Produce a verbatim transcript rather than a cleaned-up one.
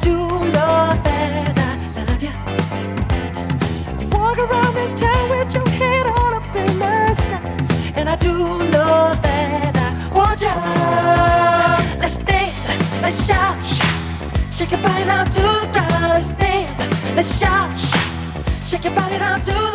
do know that I love you. You walk around this town with your head all up in the sky, and I do know that I want you. Let's dance, let's shout, shake your body down to the ground. Let's dance, let's shout, shake your body down to